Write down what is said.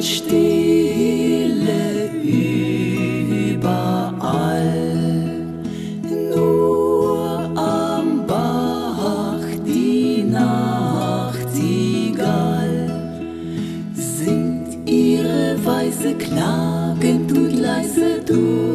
Stille überall, nur am Bach die Nachtigall singt ihre Weise klagend und leise durch.